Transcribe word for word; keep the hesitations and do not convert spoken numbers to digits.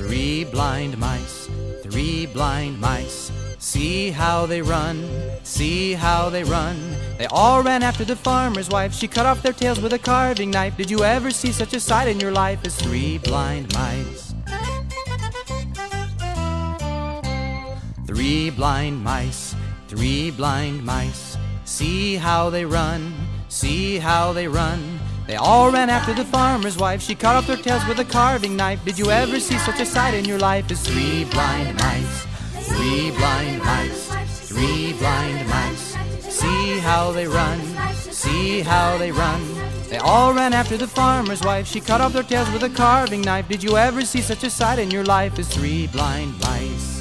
Three blind mice, three blind mice. See how they run, see how they run. They all ran after the farmer's wife. She cut off their tails with a carving knife. Did you ever see such a sight in your life as three blind mice? Three blind mice, three blind mice. See how they run, see how they run. They all ran after the farmer's wife. She cut off their tails with a carving knife. Did you ever see such a sight in your life as three blind mice? Three blind mice, three blind mice. See how they run, see how they run. They all ran after the farmer's wife. She cut off their tails with a carving knife. Did you ever see such a sight in your life as three blind mice?